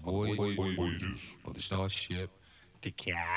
voyages of the starship the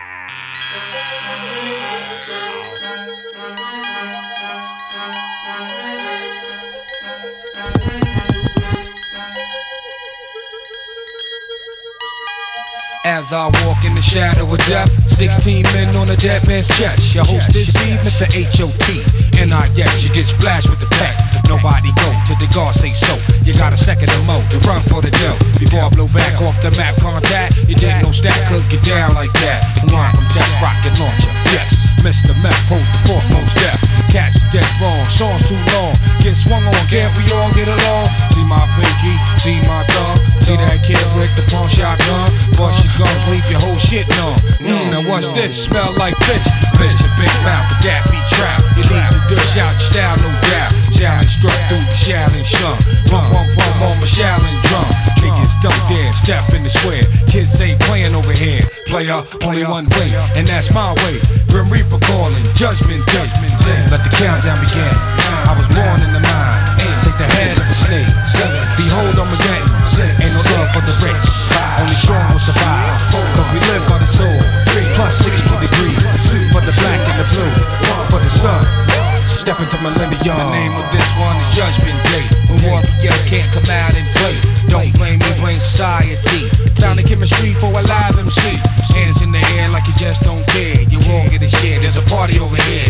As I walk in the shadow of death, 16 men on a dead man's chest. Your host this evening, Mr. H.O.T. N.I.X. You get splashed with the tech. Nobody go till the guard say so. You got a second to mow to run for the dough. Before I blow back off the map contact, you take no stack, could get down like that. Line from test rocket launcher. Yes, Mr. Meth hold the foremost death. Cats dead wrong, songs too long. Get swung on, can't we all get along? See my pinky, see my thumb. See that kid with the pawn shotgun. Bust your gums, leave your whole shit numb. Now what's this? Smell like fish. Mr. Big Mouth, but that be trap. You need to dish out your style, no doubt. Challenge struck through the Shaolin slum. Pump, pump, pump on my Shaolin drum. Niggas don't dare step in the square. Kids ain't playing over here. Player, only one way, and that's my way. Grim Reaper calling, judgment day. Let the countdown begin. I was born in the mind. Take the head of a snake. Behold, I'm again. Ain't no love for the rich. Only strong will survive. Cause we live by the soul. Plus 60 degrees. For the black and the blue. For the sun. Step into millennium. The name of this one is Judgment Day. When warriors can't come out and play. Don't blame me, blame society. Time to chemistry for a live MC. Hands in the air like you just don't care. You all get a share. There's a party over here.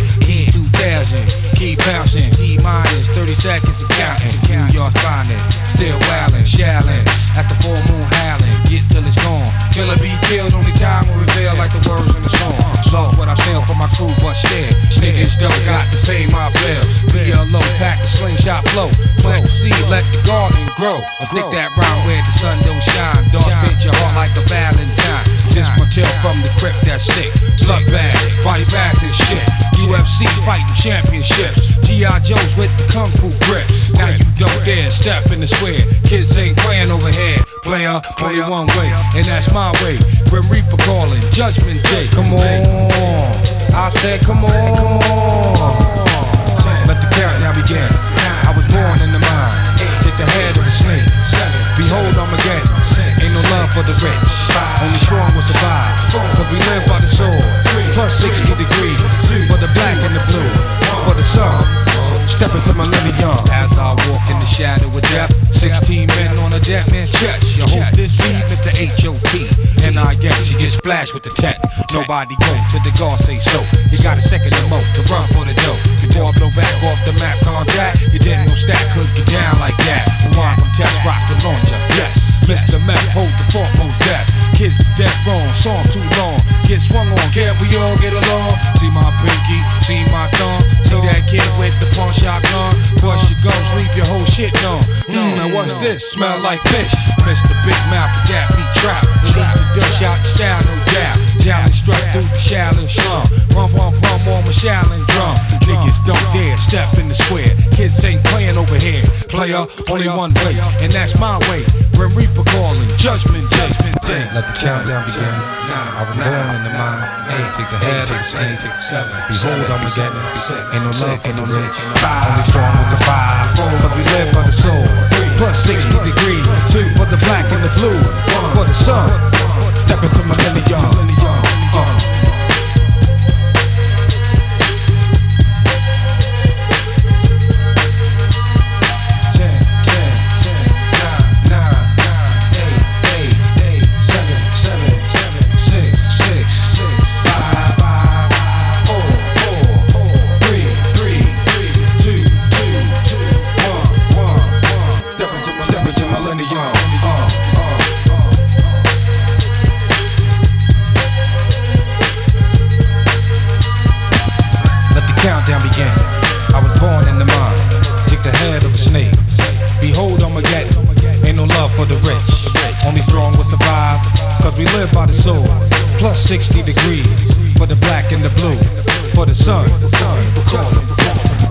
E2000. Keep bouncing. T-minus 30 seconds and counting. New York finding. Still wildin', shallin'. At the full moon howling. Get till it's gone. Killer be killed. Only time will reveal like the words in the song. Lost what I feel for my crew, but still. Niggas don't got to pay my bills. Be a low pack the slingshot flow. Plant the seed, let the garden grow. I think that round where the sun don't shine. Don't spit your heart like a Valentine. This my tale from the crypt that's sick. Slut bag, body bags and shit. UFC fighting championships. G.I. Joe's with the kung fu grip. Now you don't dare step in the square. Kids ain't playing over here. Player, only one way, and that's my way. Grim Reaper calling, Judgment Day. Come on, I said come on. Let the countdown begin. I was born in the mind. Take the head of a snake. Behold, I'm again. Ain't no love for the rich. Only strong will survive. Cause we live by the sword. Plus 60 degrees. For the black and the blue. For the sun. Step into millennium. As I walk in the shadow of death, 16 men on a dead man's chest. Your host this week, Mr. H.O.T. N.I.X. You get splashed with the tech. Nobody go till the guard say so. You got a second to mow to run for the dough. Before I blow back off the map contact, you didn't know stack could get down like that. One from test rocket launcher. Yes, Mr. Meth hold the foremost death. Kids dead wrong, songs too long. Get swung on, can't we all get along? See my pinky, see my thumb. See that kid with the pawn shotgun. Bust your gums, leave your whole shit numb. Now what's this? Smell like fish. Mr. Big Mouth, but that be trap. You need to dish out your style, no doubt. Challenge struck through the Shaolin slum. Pump, pump, pump on my Shaolin drum. Niggas don't dare step in the square. Kids ain't playing over here. Player, only one way, and that's my way. Grim Reaper calling, Judgment Day. Let the countdown begin. I was born in the mind. Take the head of the snake. Behold, I'm again. Ain't no love for the rich. Only strong with the five. Cause we live by the soul. Plus 60 degrees. For the black and the blue. For the sun. Step into millennium. Countdown began. I was born in the mind. Take the head of a snake. Behold, I'm again. Ain't no love for the rich. Only strong will survive. Cause we live by the soul. Plus 60 degrees. For the black and the blue. For the sun.